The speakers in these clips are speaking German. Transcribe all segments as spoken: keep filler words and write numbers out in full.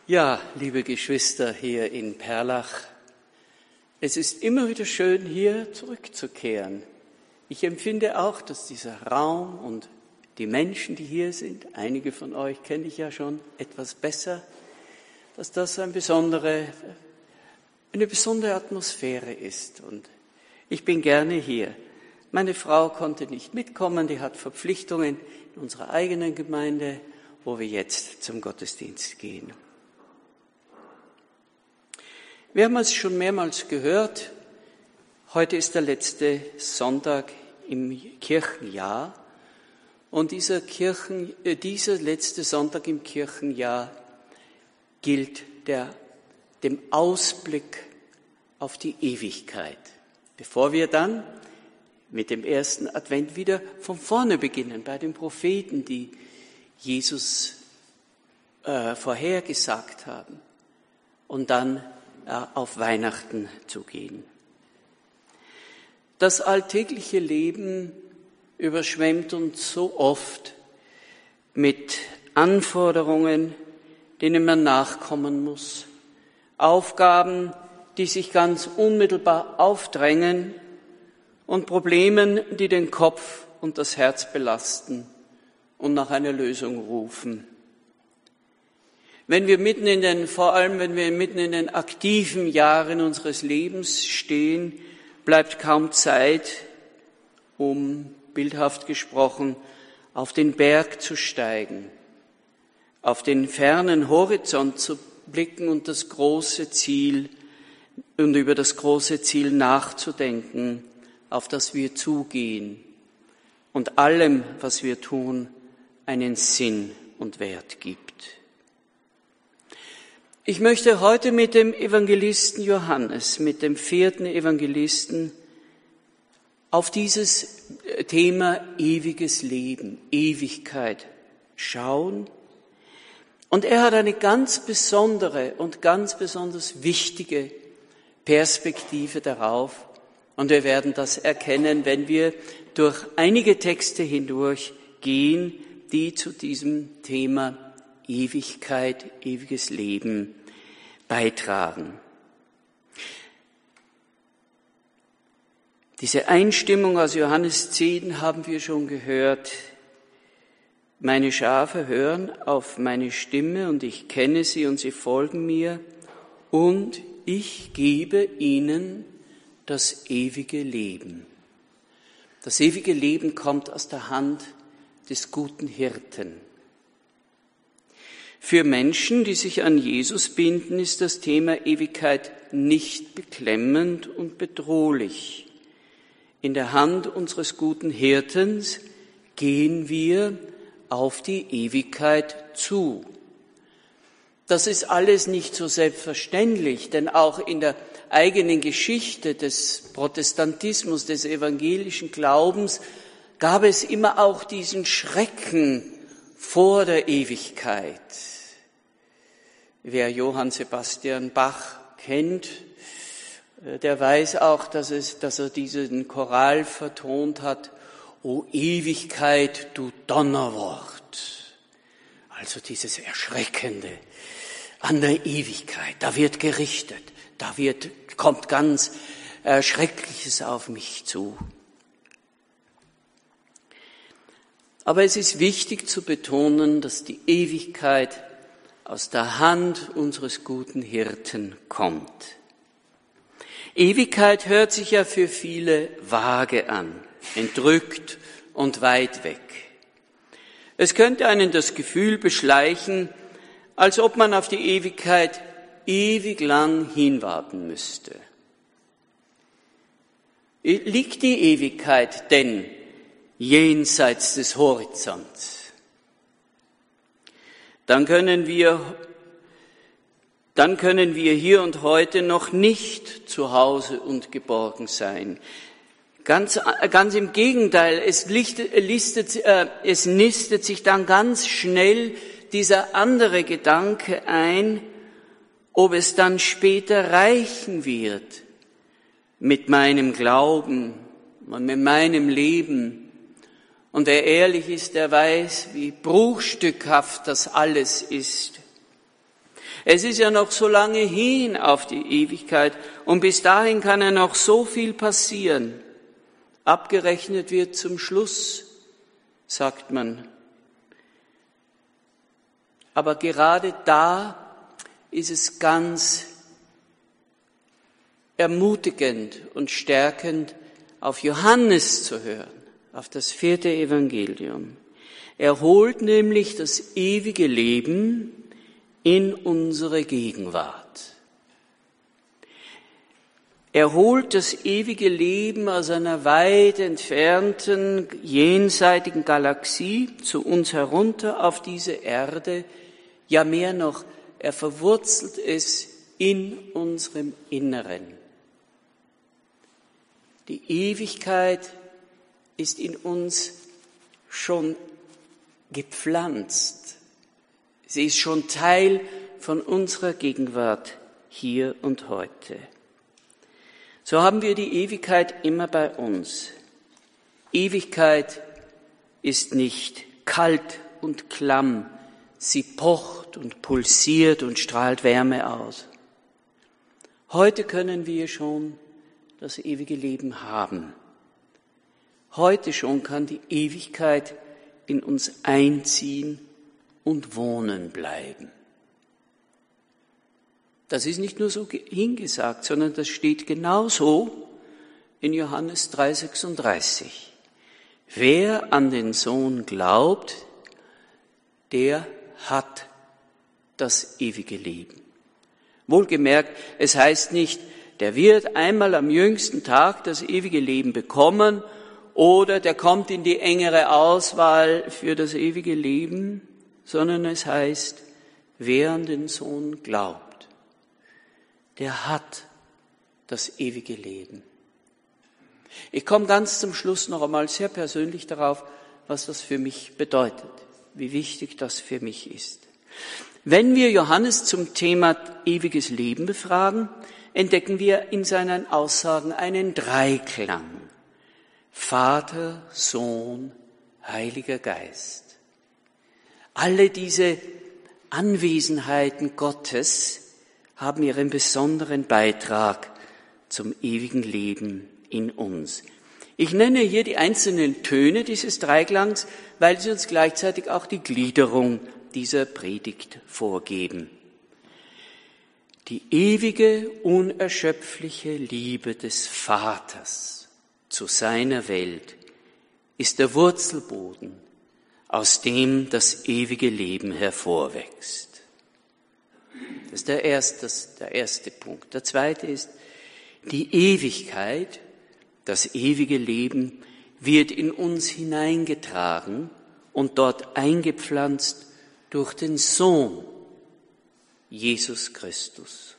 Ja, liebe Geschwister hier in Perlach, es ist immer wieder schön, hier zurückzukehren. Ich empfinde auch, dass dieser Raum und die Menschen, die hier sind, einige von euch kenne ich ja schon etwas besser, dass das eine besondere, eine besondere Atmosphäre ist. Und ich bin gerne hier. Meine Frau konnte nicht mitkommen, die hat Verpflichtungen in unserer eigenen Gemeinde, wo wir jetzt zum Gottesdienst gehen. Wir haben es schon mehrmals gehört, heute ist der letzte Sonntag im Kirchenjahr und dieser, Kirchen, äh, dieser letzte Sonntag im Kirchenjahr gilt der, dem Ausblick auf die Ewigkeit, bevor wir dann mit dem ersten Advent wieder von vorne beginnen, bei den Propheten, die Jesus äh, vorhergesagt haben und dann auf Weihnachten zu gehen. Das alltägliche Leben überschwemmt uns so oft mit Anforderungen, denen man nachkommen muss, Aufgaben, die sich ganz unmittelbar aufdrängen und Problemen, die den Kopf und das Herz belasten und nach einer Lösung rufen. Wenn wir mitten in den, vor allem wenn wir mitten in den aktiven Jahren unseres Lebens stehen, bleibt kaum Zeit, um, bildhaft gesprochen, auf den Berg zu steigen, auf den fernen Horizont zu blicken und das große Ziel, und über das große Ziel nachzudenken, auf das wir zugehen und allem, was wir tun, einen Sinn und Wert gibt. Ich möchte heute mit dem Evangelisten Johannes, mit dem vierten Evangelisten, auf dieses Thema ewiges Leben, Ewigkeit schauen. Und er hat eine ganz besondere und ganz besonders wichtige Perspektive darauf. Und wir werden das erkennen, wenn wir durch einige Texte hindurch gehen, die zu diesem Thema Ewigkeit, ewiges Leben beitragen. Diese Einstimmung aus Johannes zehn haben wir schon gehört. Meine Schafe hören auf meine Stimme und ich kenne sie und sie folgen mir und ich gebe ihnen das ewige Leben. Das ewige Leben kommt aus der Hand des guten Hirten. Für Menschen, die sich an Jesus binden, ist das Thema Ewigkeit nicht beklemmend und bedrohlich. In der Hand unseres guten Hirtens gehen wir auf die Ewigkeit zu. Das ist alles nicht so selbstverständlich, denn auch in der eigenen Geschichte des Protestantismus, des evangelischen Glaubens, gab es immer auch diesen Schrecken vor der Ewigkeit. Wer Johann Sebastian Bach kennt, der weiß auch, dass, es, dass er diesen Choral vertont hat, O Ewigkeit, du Donnerwort. Also dieses Erschreckende an der Ewigkeit, da wird gerichtet, da wird, kommt ganz äh, Schreckliches auf mich zu. Aber es ist wichtig zu betonen, dass die Ewigkeit aus der Hand unseres guten Hirten kommt. Ewigkeit hört sich ja für viele vage an, entrückt und weit weg. Es könnte einen das Gefühl beschleichen, als ob man auf die Ewigkeit ewig lang hinwarten müsste. Liegt die Ewigkeit denn jenseits des Horizonts? Dann können wir, dann können wir hier und heute noch nicht zu Hause und geborgen sein. Ganz, ganz im Gegenteil, es, listet, listet, äh, es nistet sich dann ganz schnell dieser andere Gedanke ein, ob es dann später reichen wird mit meinem Glauben und mit meinem Leben. Und wer ehrlich ist, der weiß, wie bruchstückhaft das alles ist. Es ist ja noch so lange hin auf die Ewigkeit und bis dahin kann ja noch so viel passieren. Abgerechnet wird zum Schluss, sagt man. Aber gerade da ist es ganz ermutigend und stärkend, auf Johannes zu hören, auf das vierte Evangelium. Er holt nämlich das ewige Leben in unsere Gegenwart. Er holt das ewige Leben aus einer weit entfernten, jenseitigen Galaxie zu uns herunter auf diese Erde. Ja, mehr noch, er verwurzelt es in unserem Inneren. Die Ewigkeit ist in uns schon gepflanzt. Sie ist schon Teil von unserer Gegenwart hier und heute. So haben wir die Ewigkeit immer bei uns. Ewigkeit ist nicht kalt und klamm, sie pocht und pulsiert und strahlt Wärme aus. Heute können wir schon das ewige Leben haben. Heute schon kann die Ewigkeit in uns einziehen und wohnen bleiben. Das ist nicht nur so hingesagt, sondern das steht genauso in Johannes drei sechsunddreißig. Wer an den Sohn glaubt, der hat das ewige Leben. Wohlgemerkt, es heißt nicht, der wird einmal am jüngsten Tag das ewige Leben bekommen oder der kommt in die engere Auswahl für das ewige Leben, sondern es heißt, wer an den Sohn glaubt, der hat das ewige Leben. Ich komme ganz zum Schluss noch einmal sehr persönlich darauf, was das für mich bedeutet, wie wichtig das für mich ist. Wenn wir Johannes zum Thema ewiges Leben befragen, entdecken wir in seinen Aussagen einen Dreiklang. Vater, Sohn, Heiliger Geist. Alle diese Anwesenheiten Gottes haben ihren besonderen Beitrag zum ewigen Leben in uns. Ich nenne hier die einzelnen Töne dieses Dreiklangs, weil sie uns gleichzeitig auch die Gliederung dieser Predigt vorgeben. Die ewige, unerschöpfliche Liebe des Vaters zu seiner Welt ist der Wurzelboden, aus dem das ewige Leben hervorwächst. Das ist der erste, das, der erste Punkt. Der zweite ist, die Ewigkeit, das ewige Leben wird in uns hineingetragen und dort eingepflanzt durch den Sohn, Jesus Christus.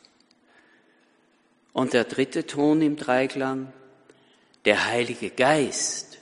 Und der dritte Ton im Dreiklang, der Heilige Geist,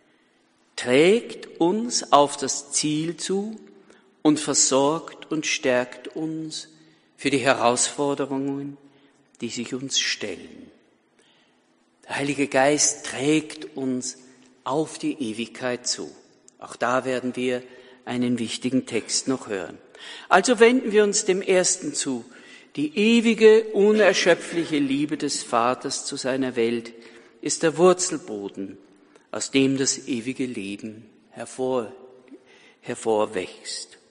trägt uns auf das Ziel zu und versorgt und stärkt uns für die Herausforderungen, die sich uns stellen. Der Heilige Geist trägt uns auf die Ewigkeit zu. Auch da werden wir einen wichtigen Text noch hören. Also wenden wir uns dem ersten zu. Die ewige, unerschöpfliche Liebe des Vaters zu seiner Welt ist der Wurzelboden, aus dem das ewige Leben hervor, hervorwächst.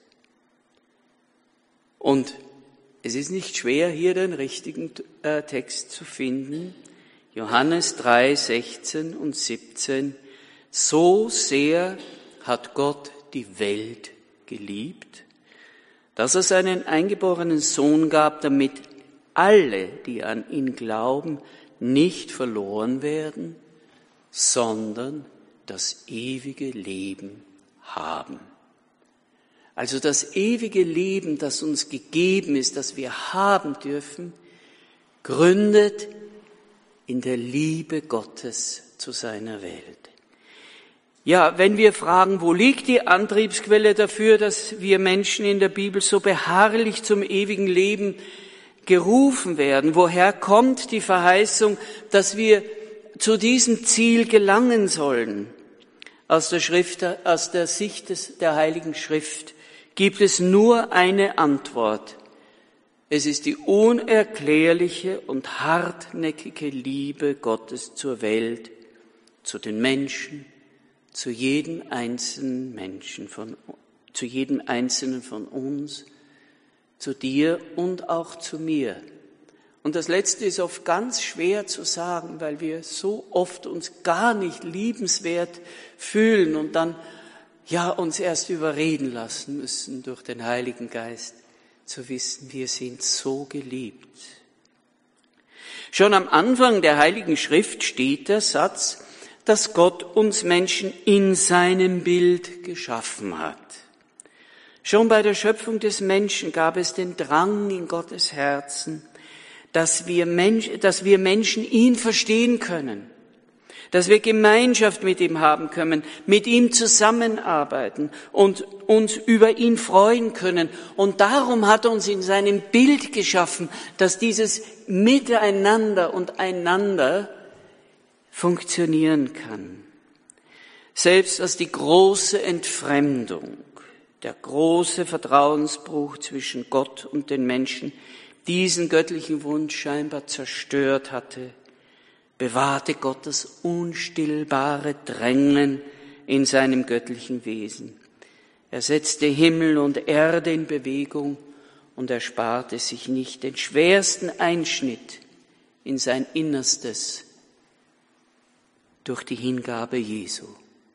Und es ist nicht schwer, hier den richtigen äh, Text zu finden. Johannes drei, sechzehn und siebzehn. So sehr hat Gott die Welt geliebt, dass er seinen eingeborenen Sohn gab, damit alle, die an ihn glauben, nicht verloren werden, sondern das ewige Leben haben. Also das ewige Leben, das uns gegeben ist, das wir haben dürfen, gründet in der Liebe Gottes zu seiner Welt. Ja, wenn wir fragen, wo liegt die Antriebsquelle dafür, dass wir Menschen in der Bibel so beharrlich zum ewigen Leben gerufen werden? Woher kommt die Verheißung, dass wir zu diesem Ziel gelangen sollen? Aus der Schrift, aus der Sicht des, der Heiligen Schrift gibt es nur eine Antwort. Es ist die unerklärliche und hartnäckige Liebe Gottes zur Welt, zu den Menschen, zu jedem einzelnen Menschen von, zu jedem einzelnen von uns, zu dir und auch zu mir. Und das Letzte ist oft ganz schwer zu sagen, weil wir so oft uns gar nicht liebenswert fühlen und dann ja uns erst überreden lassen müssen durch den Heiligen Geist, zu wissen, wir sind so geliebt. Schon am Anfang der Heiligen Schrift steht der Satz, dass Gott uns Menschen in seinem Bild geschaffen hat. Schon bei der Schöpfung des Menschen gab es den Drang in Gottes Herzen, dass wir, Mensch, dass wir Menschen ihn verstehen können, dass wir Gemeinschaft mit ihm haben können, mit ihm zusammenarbeiten und uns über ihn freuen können. Und darum hat er uns in seinem Bild geschaffen, dass dieses Miteinander und Einander funktionieren kann. Selbst als die große Entfremdung, der große Vertrauensbruch zwischen Gott und den Menschen diesen göttlichen Wunsch scheinbar zerstört hatte, bewahrte Gott das unstillbare Drängen in seinem göttlichen Wesen. Er setzte Himmel und Erde in Bewegung und ersparte sich nicht den schwersten Einschnitt in sein Innerstes durch die Hingabe Jesu.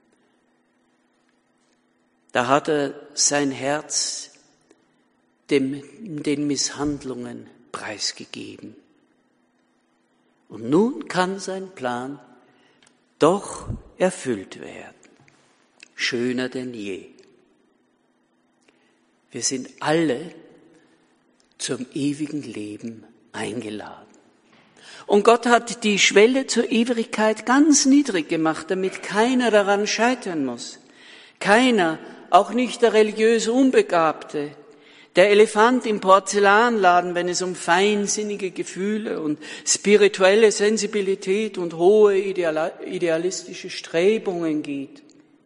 Da hat er sein Herz dem, den Misshandlungen preisgegeben. Und nun kann sein Plan doch erfüllt werden. Schöner denn je. Wir sind alle zum ewigen Leben eingeladen. Und Gott hat die Schwelle zur Ewigkeit ganz niedrig gemacht, damit keiner daran scheitern muss. Keiner, auch nicht der religiös Unbegabte, der Elefant im Porzellanladen, wenn es um feinsinnige Gefühle und spirituelle Sensibilität und hohe idealistische Strebungen geht.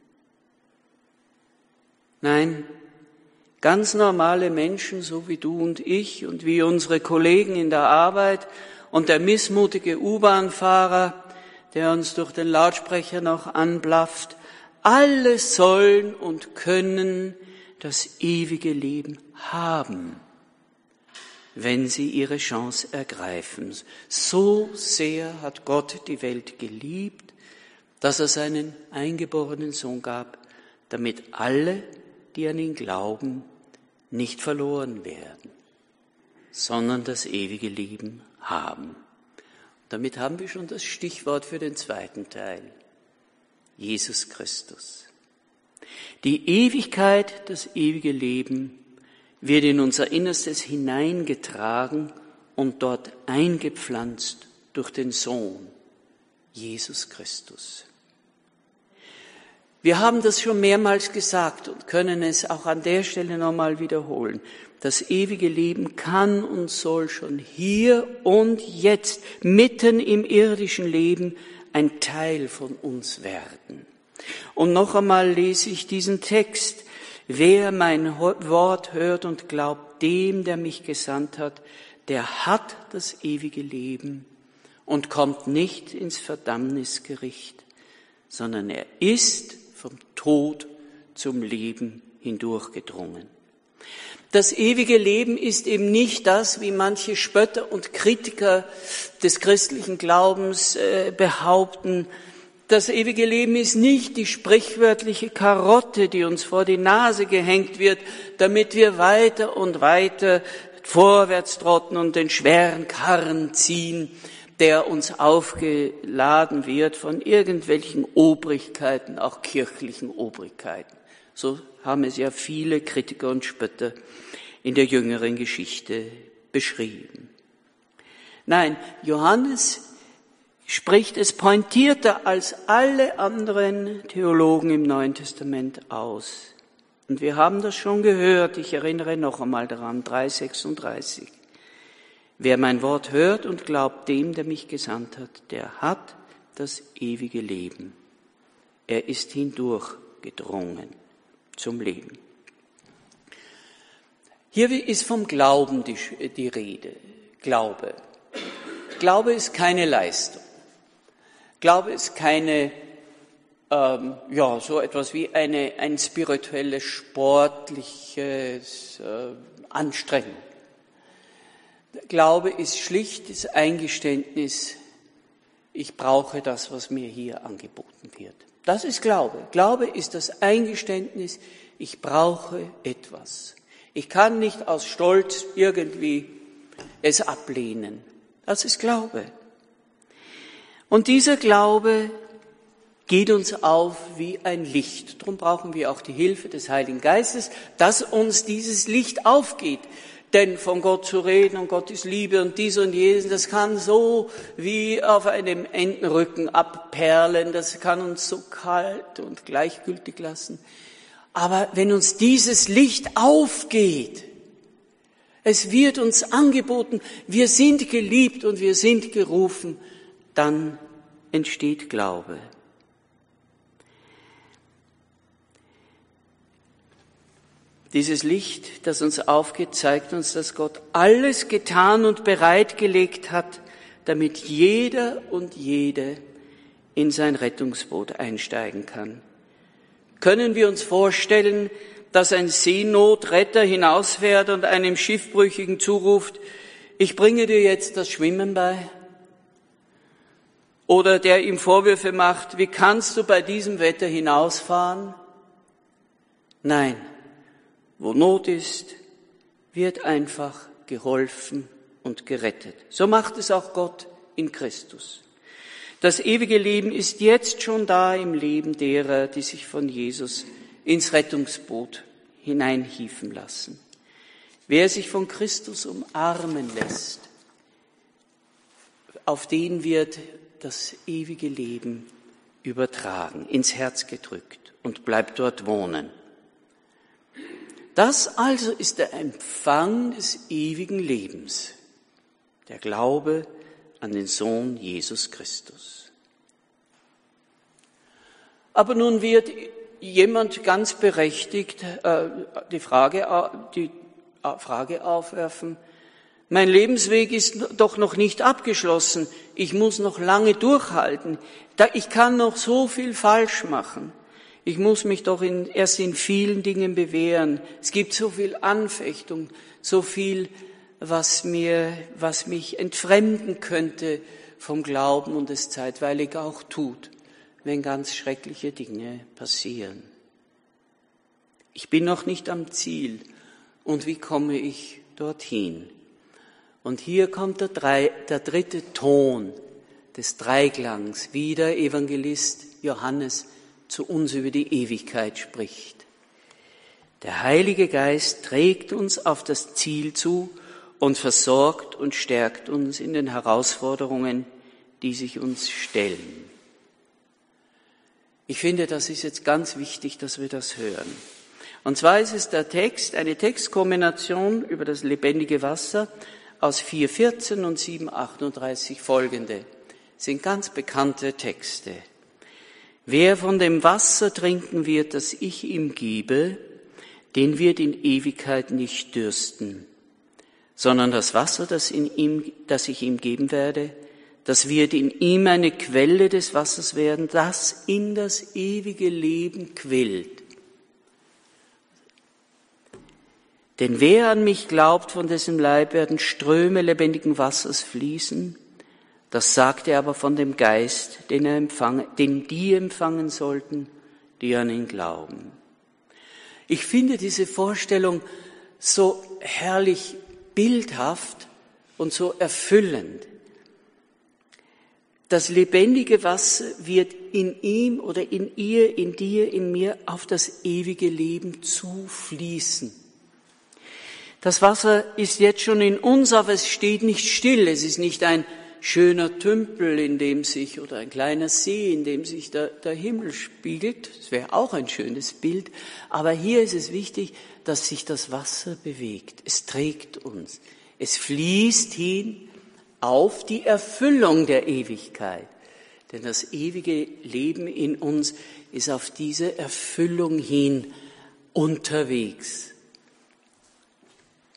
Nein, ganz normale Menschen, so wie du und ich und wie unsere Kollegen in der Arbeit und der missmutige U-Bahn-Fahrer, der uns durch den Lautsprecher noch anblafft, alle sollen und können das ewige Leben haben, wenn sie ihre Chance ergreifen. So sehr hat Gott die Welt geliebt, dass er seinen eingeborenen Sohn gab, damit alle, die an ihn glauben, nicht verloren werden, sondern das ewige Leben haben. Damit haben wir schon das Stichwort für den zweiten Teil. Jesus Christus. Die Ewigkeit, das ewige Leben, wird in unser Innerstes hineingetragen und dort eingepflanzt durch den Sohn, Jesus Christus. Wir haben das schon mehrmals gesagt und können es auch an der Stelle nochmal wiederholen. Das ewige Leben kann und soll schon hier und jetzt, mitten im irdischen Leben, ein Teil von uns werden. Und noch einmal lese ich diesen Text. Wer mein Wort hört und glaubt dem, der mich gesandt hat, der hat das ewige Leben und kommt nicht ins Verdammnisgericht, sondern er ist vom Tod zum Leben hindurchgedrungen. Das ewige Leben ist eben nicht das, wie manche Spötter und Kritiker des christlichen Glaubens äh, behaupten. Das ewige Leben ist nicht die sprichwörtliche Karotte, die uns vor die Nase gehängt wird, damit wir weiter und weiter vorwärts trotten und den schweren Karren ziehen, der uns aufgeladen wird von irgendwelchen Obrigkeiten, auch kirchlichen Obrigkeiten. So haben es ja viele Kritiker und Spötter in der jüngeren Geschichte beschrieben. Nein, Johannes spricht es pointierter als alle anderen Theologen im Neuen Testament aus. Und wir haben das schon gehört, ich erinnere noch einmal daran, drei sechsunddreißig. Wer mein Wort hört und glaubt dem, der mich gesandt hat, der hat das ewige Leben. Er ist hindurchgedrungen zum Leben. Hier ist vom Glauben die, die Rede. Glaube. Glaube ist keine Leistung. Glaube ist keine, ähm, ja, so etwas wie eine, ein spirituelles, sportliches äh, Anstrengen. Glaube ist schlicht das Eingeständnis, ich brauche das, was mir hier angeboten wird. Das ist Glaube. Glaube ist das Eingeständnis, ich brauche etwas. Ich kann nicht aus Stolz irgendwie es ablehnen. Das ist Glaube. Und dieser Glaube geht uns auf wie ein Licht. Darum brauchen wir auch die Hilfe des Heiligen Geistes, dass uns dieses Licht aufgeht. Denn von Gott zu reden und Gott ist Liebe und dies und jenes, das kann so wie auf einem Entenrücken abperlen, das kann uns so kalt und gleichgültig lassen. Aber wenn uns dieses Licht aufgeht, es wird uns angeboten, wir sind geliebt und wir sind gerufen, dann entsteht Glaube. Dieses Licht, das uns aufgeht, zeigt uns, dass Gott alles getan und bereitgelegt hat, damit jeder und jede in sein Rettungsboot einsteigen kann. Können wir uns vorstellen, dass ein Seenotretter hinausfährt und einem Schiffbrüchigen zuruft, ich bringe dir jetzt das Schwimmen bei? Oder der ihm Vorwürfe macht, wie kannst du bei diesem Wetter hinausfahren? Nein, wo Not ist, wird einfach geholfen und gerettet. So macht es auch Gott in Christus. Das ewige Leben ist jetzt schon da im Leben derer, die sich von Jesus ins Rettungsboot hineinhieven lassen. Wer sich von Christus umarmen lässt, auf den wird das ewige Leben übertragen, ins Herz gedrückt und bleibt dort wohnen. Das also ist der Empfang des ewigen Lebens, der Glaube an den Sohn Jesus Christus. Aber nun wird jemand ganz berechtigt äh, die Frage, die Frage aufwerfen, mein Lebensweg ist doch noch nicht abgeschlossen, ich muss noch lange durchhalten, ich kann noch so viel falsch machen, ich muss mich doch in, erst in vielen Dingen bewähren, es gibt so viel Anfechtung, so viel, was mir, was mich entfremden könnte vom Glauben und es zeitweilig auch tut, wenn ganz schreckliche Dinge passieren. Ich bin noch nicht am Ziel. Und wie komme ich dorthin? Und hier kommt der, drei, der dritte Ton des Dreiklangs, wie der Evangelist Johannes zu uns über die Ewigkeit spricht. Der Heilige Geist trägt uns auf das Ziel zu und versorgt und stärkt uns in den Herausforderungen, die sich uns stellen. Ich finde, das ist jetzt ganz wichtig, dass wir das hören. Und zwar ist es der Text, eine Textkombination über das lebendige Wasser aus vier vierzehn und sieben achtunddreißig folgende. Das sind ganz bekannte Texte. Wer von dem Wasser trinken wird, das ich ihm gebe, den wird in Ewigkeit nicht dürsten, sondern das Wasser, das, in ihm, das ich ihm geben werde, das wird in ihm eine Quelle des Wassers werden, das in das ewige Leben quillt. Denn wer an mich glaubt, von dessen Leib werden Ströme lebendigen Wassers fließen, das sagt er aber von dem Geist, den, er empfangen, den die empfangen sollten, die an ihn glauben. Ich finde diese Vorstellung so herrlich bildhaft und so erfüllend. Das lebendige Wasser wird in ihm oder in ihr, in dir, in mir auf das ewige Leben zufließen. Das Wasser ist jetzt schon in uns, aber es steht nicht still. Es ist nicht ein schöner Tümpel, in dem sich, oder ein kleiner See, in dem sich der, der Himmel spiegelt. Das wäre auch ein schönes Bild. Aber hier ist es wichtig, dass sich das Wasser bewegt. Es trägt uns. Es fließt hin auf die Erfüllung der Ewigkeit. Denn das ewige Leben in uns ist auf diese Erfüllung hin unterwegs.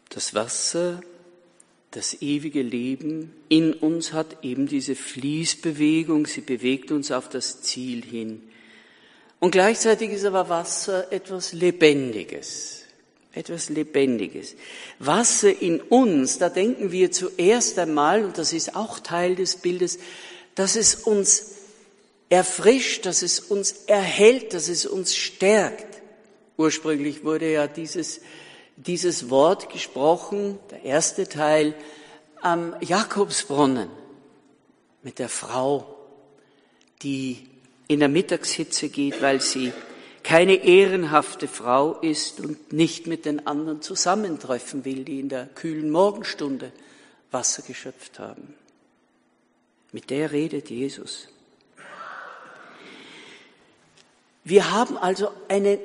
Das Wasser, das ewige Leben in uns hat eben diese Fließbewegung, sie bewegt uns auf das Ziel hin. Und gleichzeitig ist aber Wasser etwas Lebendiges, etwas Lebendiges. Wasser in uns, da denken wir zuerst einmal, und das ist auch Teil des Bildes, dass es uns erfrischt, dass es uns erhält, dass es uns stärkt. Ursprünglich wurde ja dieses, dieses Wort gesprochen, der erste Teil, am Jakobsbrunnen mit der Frau, die in der Mittagshitze geht, weil sie keine ehrenhafte Frau ist und nicht mit den anderen zusammentreffen will, die in der kühlen Morgenstunde Wasser geschöpft haben. Mit der redet Jesus. Wir haben also eine,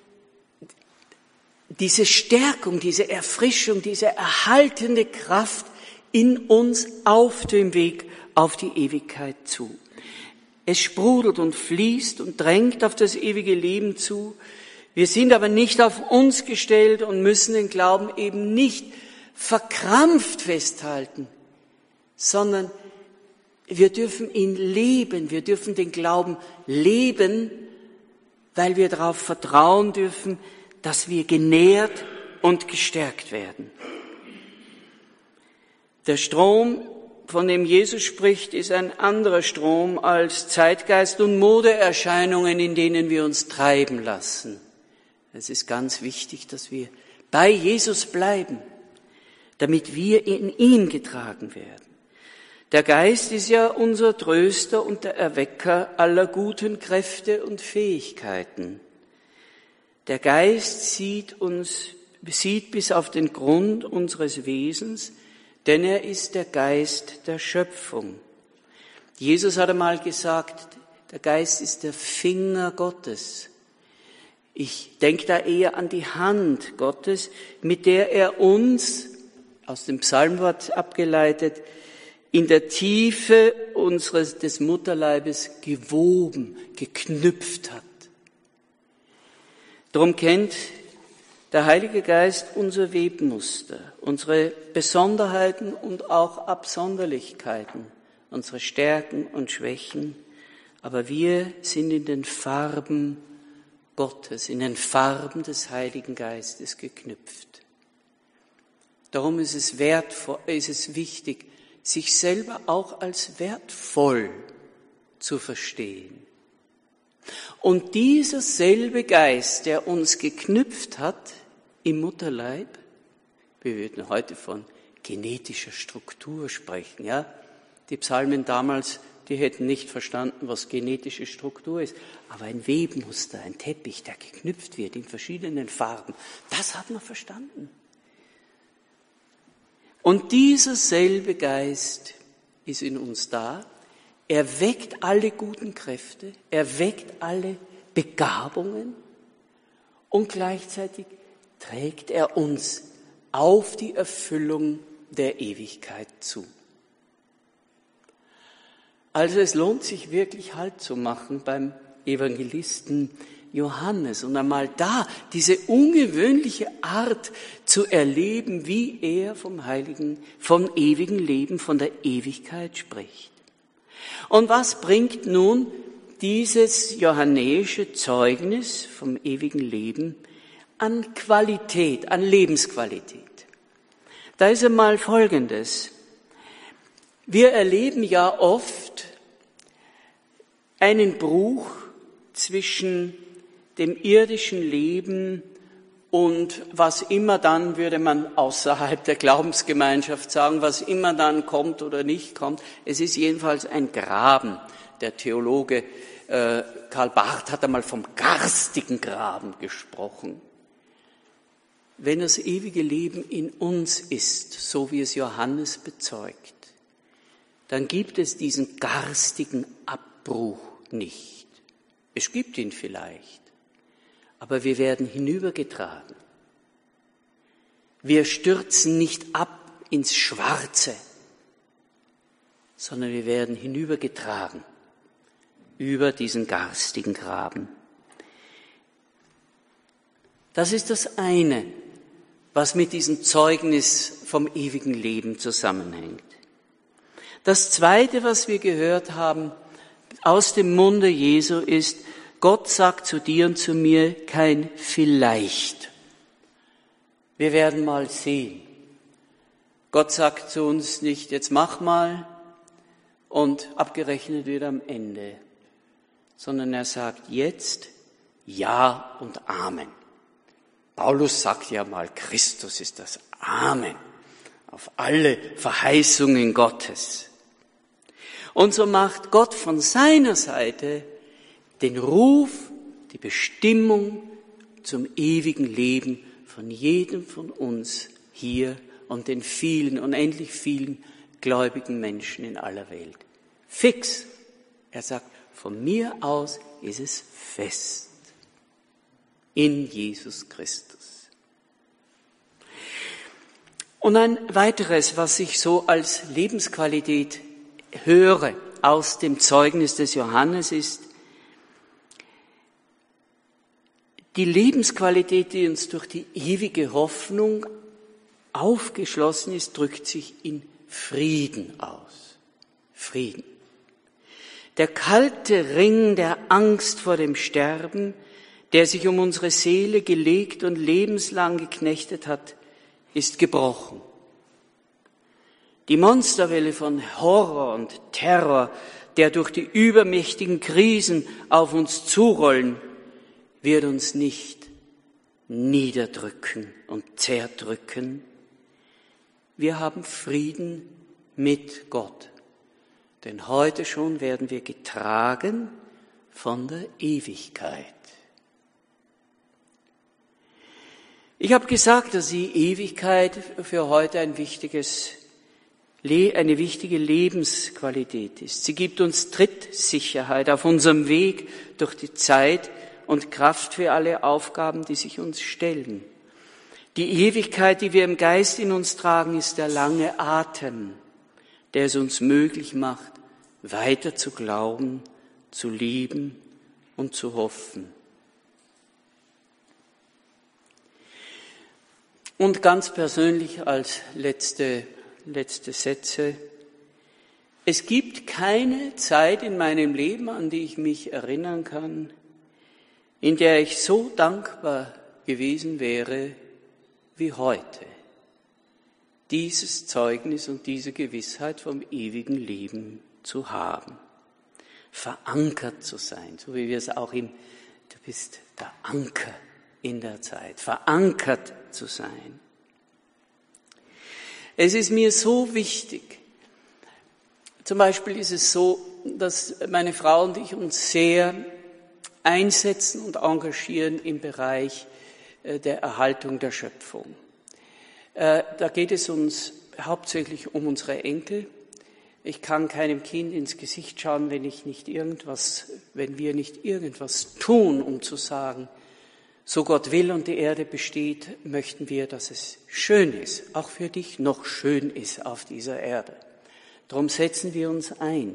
diese Stärkung, diese Erfrischung, diese erhaltende Kraft in uns auf dem Weg auf die Ewigkeit zu. Es sprudelt und fließt und drängt auf das ewige Leben zu. Wir sind aber nicht auf uns gestellt und müssen den Glauben eben nicht verkrampft festhalten, sondern wir dürfen ihn leben, wir dürfen den Glauben leben, weil wir darauf vertrauen dürfen, dass wir genährt und gestärkt werden. Der Strom, von dem Jesus spricht, ist ein anderer Strom als Zeitgeist- und Modeerscheinungen, in denen wir uns treiben lassen. Es ist ganz wichtig, dass wir bei Jesus bleiben, damit wir in ihm getragen werden. Der Geist ist ja unser Tröster und der Erwecker aller guten Kräfte und Fähigkeiten. Der Geist sieht uns, sieht bis auf den Grund unseres Wesens, denn er ist der Geist der Schöpfung. Jesus hat einmal gesagt, der Geist ist der Finger Gottes. Ich denke da eher an die Hand Gottes, mit der er uns, aus dem Psalmwort abgeleitet, in der Tiefe unseres, des Mutterleibes gewoben, geknüpft hat. Darum kennt der Heilige Geist unser Webmuster, unsere Besonderheiten und auch Absonderlichkeiten, unsere Stärken und Schwächen. Aber wir sind in den Farben Gottes, in den Farben des Heiligen Geistes geknüpft. Darum ist es wertvoll, ist es wichtig, sich selber auch als wertvoll zu verstehen. Und dieser selbe Geist, der uns geknüpft hat im Mutterleib, wir würden heute von genetischer Struktur sprechen, ja? Die Psalmen damals, die hätten nicht verstanden, was genetische Struktur ist, aber ein Webmuster, ein Teppich, der geknüpft wird in verschiedenen Farben, das hat man verstanden. Und dieser selbe Geist ist in uns da. Er weckt alle guten Kräfte, er weckt alle Begabungen und gleichzeitig trägt er uns auf die Erfüllung der Ewigkeit zu. Also es lohnt sich wirklich Halt zu machen beim Evangelisten Johannes und einmal da diese ungewöhnliche Art zu erleben, wie er vom heiligen, vom ewigen Leben, von der Ewigkeit spricht. Und was bringt nun dieses johannäische Zeugnis vom ewigen Leben an Qualität, an Lebensqualität? Da ist einmal Folgendes. Wir erleben ja oft einen Bruch zwischen dem irdischen Leben und was immer dann, würde man außerhalb der Glaubensgemeinschaft sagen, was immer dann kommt oder nicht kommt. Es ist jedenfalls ein Graben. Der Theologe äh, Karl Barth hat einmal vom garstigen Graben gesprochen. Wenn das ewige Leben in uns ist, so wie es Johannes bezeugt, dann gibt es diesen garstigen Abbruch nicht. Es gibt ihn vielleicht, aber wir werden hinübergetragen. Wir stürzen nicht ab ins Schwarze, sondern wir werden hinübergetragen über diesen garstigen Graben. Das ist das eine, was mit diesem Zeugnis vom ewigen Leben zusammenhängt. Das Zweite, was wir gehört haben aus dem Munde Jesu, ist, Gott sagt zu dir und zu mir kein Vielleicht. Wir werden mal sehen. Gott sagt zu uns nicht, jetzt mach mal und abgerechnet wird am Ende, sondern er sagt jetzt Ja und Amen. Paulus sagt ja mal, Christus ist das Amen auf alle Verheißungen Gottes. Und so macht Gott von seiner Seite den Ruf, die Bestimmung zum ewigen Leben von jedem von uns hier und den vielen, unendlich vielen gläubigen Menschen in aller Welt fix. Er sagt, von mir aus ist es fest. In Jesus Christus. Und ein weiteres, was ich so als Lebensqualität höre aus dem Zeugnis des Johannes, ist die Lebensqualität, die uns durch die ewige Hoffnung aufgeschlossen ist, drückt sich in Frieden aus. Frieden. Der kalte Ring der Angst vor dem Sterben, der sich um unsere Seele gelegt und lebenslang geknechtet hat, ist gebrochen. Die Monsterwelle von Horror und Terror, der durch die übermächtigen Krisen auf uns zurollen, wird uns nicht niederdrücken und zerdrücken. Wir haben Frieden mit Gott, denn heute schon werden wir getragen von der Ewigkeit. Ich habe gesagt, dass die Ewigkeit für heute ein wichtiges, eine wichtige Lebensqualität ist. Sie gibt uns Trittsicherheit auf unserem Weg durch die Zeit und Kraft für alle Aufgaben, die sich uns stellen. Die Ewigkeit, die wir im Geist in uns tragen, ist der lange Atem, der es uns möglich macht, weiter zu glauben, zu lieben und zu hoffen. Und ganz persönlich als letzte, letzte Sätze. Es gibt keine Zeit in meinem Leben, an die ich mich erinnern kann, in der ich so dankbar gewesen wäre wie heute. Dieses Zeugnis und diese Gewissheit vom ewigen Leben zu haben. Verankert zu sein, so wie wir es auch im, du bist der Anker in der Zeit, verankert zu sein. Es ist mir so wichtig, zum Beispiel ist es so, dass meine Frau und ich uns sehr einsetzen und engagieren im Bereich der Erhaltung der Schöpfung. Da geht es uns hauptsächlich um unsere Enkel. Ich kann keinem Kind ins Gesicht schauen, wenn ich nicht irgendwas, wenn wir nicht irgendwas tun, um zu sagen, so Gott will und die Erde besteht, möchten wir, dass es schön ist, auch für dich noch schön ist auf dieser Erde. Darum setzen wir uns ein.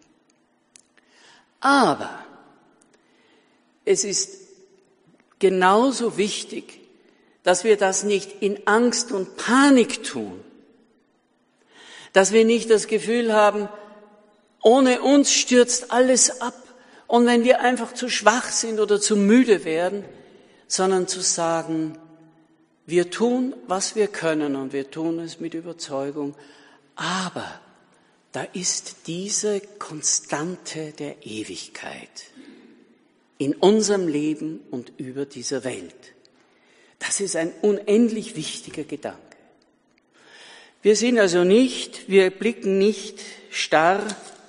Aber es ist genauso wichtig, dass wir das nicht in Angst und Panik tun. Dass wir nicht das Gefühl haben, ohne uns stürzt alles ab. Und wenn wir einfach zu schwach sind oder zu müde werden, sondern zu sagen, wir tun, was wir können und wir tun es mit Überzeugung. Aber da ist diese Konstante der Ewigkeit in unserem Leben und über dieser Welt. Das ist ein unendlich wichtiger Gedanke. Wir sind also nicht, wir blicken nicht starr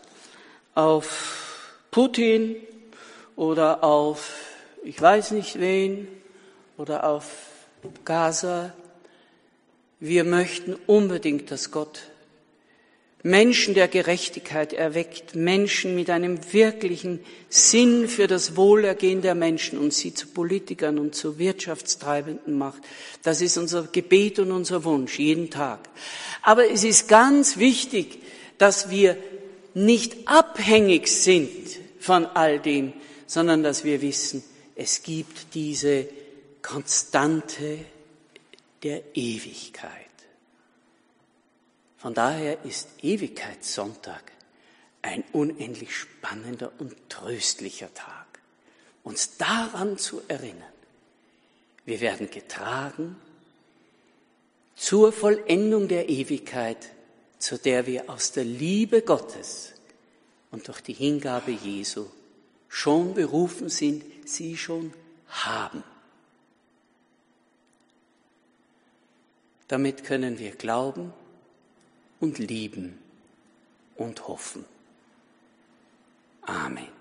auf Putin oder auf, ich weiß nicht wen, oder auf Gaza. Wir möchten unbedingt, dass Gott Menschen der Gerechtigkeit erweckt, Menschen mit einem wirklichen Sinn für das Wohlergehen der Menschen und sie zu Politikern und zu Wirtschaftstreibenden macht. Das ist unser Gebet und unser Wunsch jeden Tag. Aber es ist ganz wichtig, dass wir nicht abhängig sind von all dem, sondern dass wir wissen, es gibt diese Konstante der Ewigkeit. Von daher ist Ewigkeitssonntag ein unendlich spannender und tröstlicher Tag, uns daran zu erinnern. Wir werden getragen zur Vollendung der Ewigkeit, zu der wir aus der Liebe Gottes und durch die Hingabe Jesu schon berufen sind, sie schon haben. Damit können wir glauben und lieben und hoffen. Amen.